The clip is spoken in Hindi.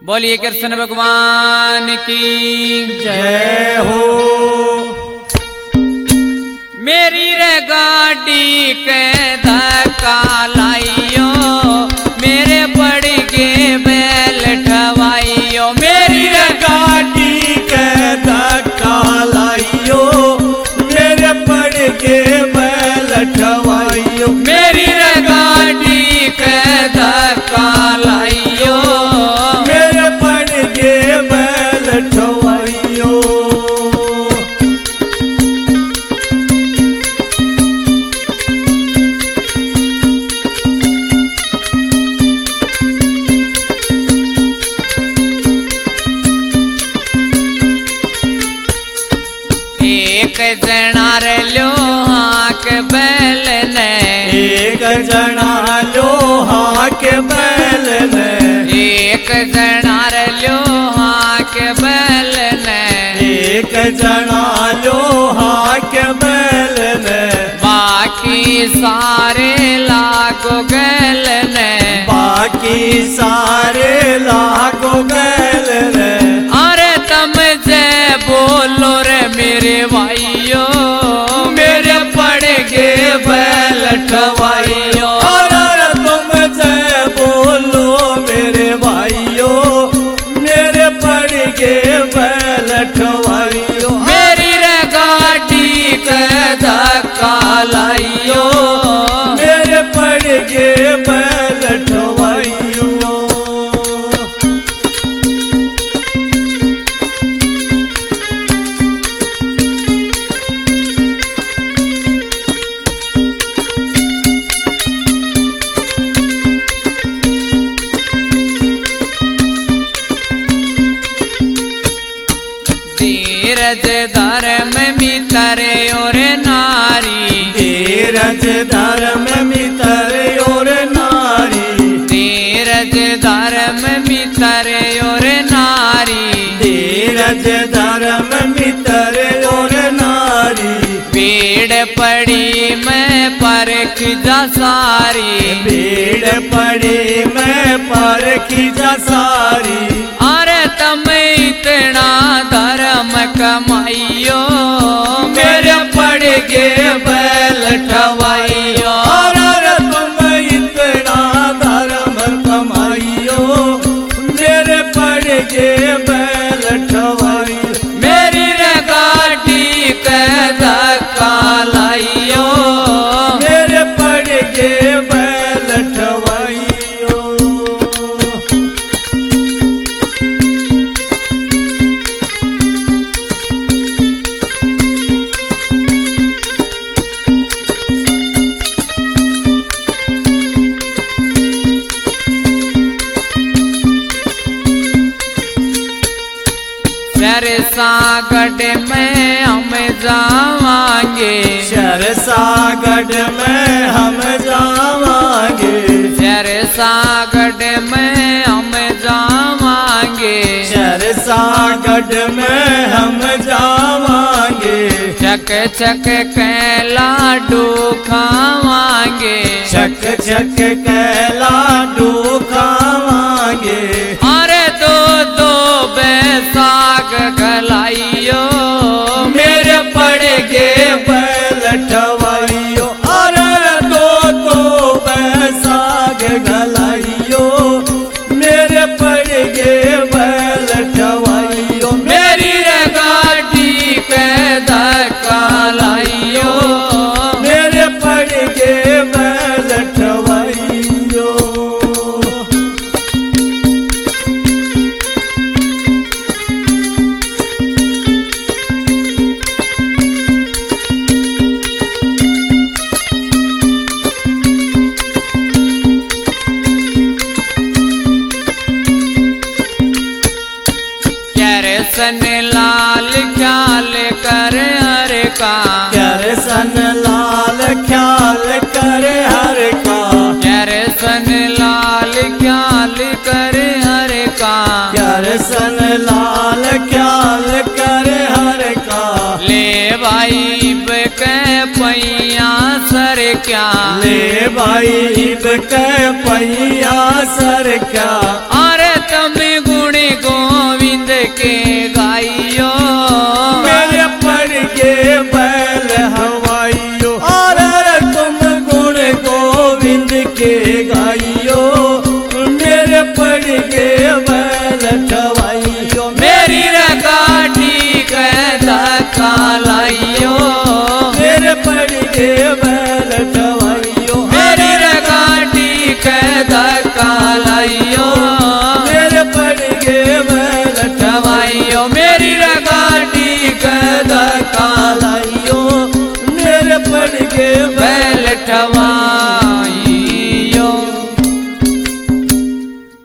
बोलिए कृष्ण भगवान की जय हो। मेरी रे गाड़ी के धक्का लाइयो, मेरे पड़ के बैल ठवाइयो। मेरी रे गाड़ी के धक्का लाइयो, मेरे पड़ के बैल ठवाइयो। मेरी रे गाड़ी के धक्का लाइयो, मेरे पड़ के बैल ठवाइयो। एक जना रे लोहा के बैल ने, एक जना लोहा के बैल ने, एक जना रे लोहा के बैल ने, एक जना लोहा के बैल ने, बाकी सारे लागो गैल ने, बाकी सारे लागो गैल ने। अरे तुम जय बोलो रे मेरे भाइयों, मेरे पड़ के बैल ठवाइयो। अरे तुम जय बोलो मेरे भाइयों, मेरे पड़ के बैल ठवाइयो। मेरी रे गाड़ी के धक्का लाइयो, मेरे पड़ के बैल ठवाइयो। धीरज धर्म मितर और नारी, धीरज धर्म मितर और नारी, धीरज धर्म मितर और नारी, धीरज धर्म मितर और नारी। भीड़ पड़ी मैं परख जा सारी, भीड़ पड़ी मैं परखी जा सारी। अरे तुम इतना धर्म कमाइयो, मेरे पड़ के बैल ठवाइयो। अरे तुम इतना धर्म कमाइयो, मेरे पड़ के बैल ठवाइयो। मेरी रे गाड़ी के धक्का लाइयो, मेरे पड़ के बैल ठवाइयो। सरसागढ़ में हम जावांगे, सरसागढ़ में हम जावांगे, सरसागढ़ में हम जावांगे, सरसागढ़ में हम जावांगे। चक चक के लाडू खावांगे, चक चक के लाडू खावांगे। अरे दो दो बैसाग गलाइयो, मेरे पड़ के बैल ठवाइयो। अरे दो दो बैसाग गलाइयो, मेरे पड़ के बैल ठवाइयो। मेरी रे गाड़ी के धक्का लाइयो, मेरे पड़ के बैल ठवाइयो। सन लाल ख्याल कर हर का, सन लाल ख्याल करे हर का, सन लाल ख्याल कर हर का, सन लाल ख्याल करे हर का। ले भाई के पैया सर क्या, ले भाई के पैया सर क्या।